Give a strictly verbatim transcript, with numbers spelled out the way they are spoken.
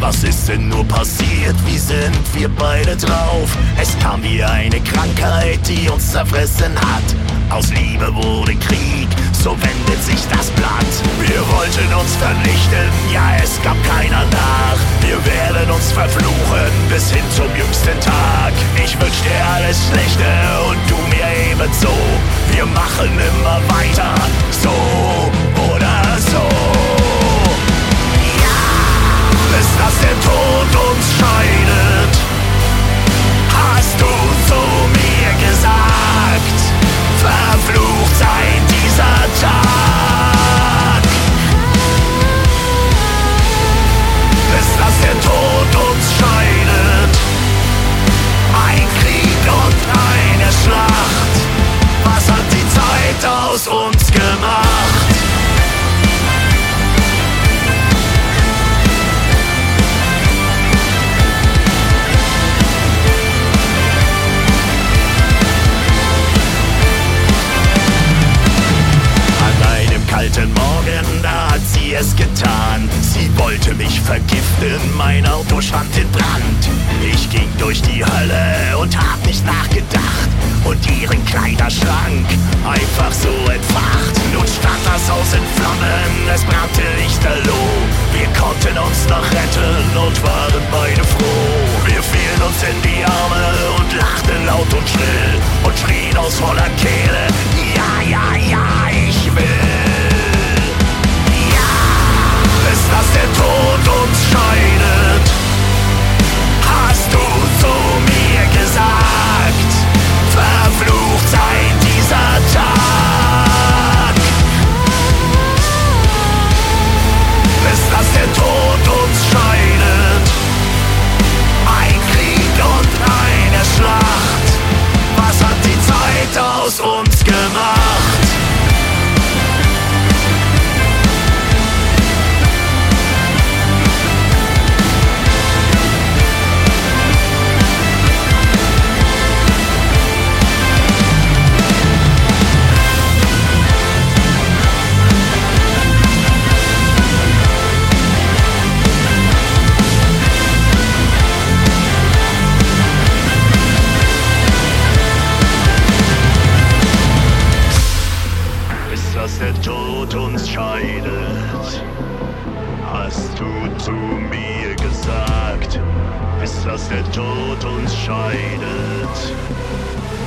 Was ist denn nur passiert? Wie sind wir beide drauf? Es kam wie eine Krankheit, die uns zerfressen hat. Aus Liebe wurde Krieg, so wendet sich das Blatt. Wir wollten uns vernichten, ja es gab keiner nach. Wir werden uns verfluchen bis hin zum jüngsten Tag. Ich wünsch dir alles Schlechte und du mir ebenso. Wir machen immer weiter, so oder so. Bis dass der Tod uns scheidet, hast du zu mir gesagt, verflucht sei dieser Tag. Bis dass der Tod uns scheidet, ein Krieg und eine Schlacht. Was hat die Zeit aus uns gemacht? Kalten Morgen, da hat sie es getan. Sie wollte mich vergiften, mein Auto stand in Brand. Ich ging durch die Hölle und hab nicht nachgedacht und ihren Kleiderschrank einfach so entfacht. Nun stand das Haus in Flammen, es brannte lichterloh. Wir konnten uns noch retten und waren beide froh. Wir fielen uns in die Arme und lachten laut und schrill und schrien aus voller Kehle: Ja, ja, ja, ich will. Bis dass der Tod uns scheidet, hast du zu mir gesagt, verflucht sei dieser Tag. Bis dass der Tod uns scheidet, ein Krieg und eine Schlacht. Was hat die Zeit aus uns gemacht? Der Tod uns scheidet, hast du zu mir gesagt, bis dass der Tod uns scheidet.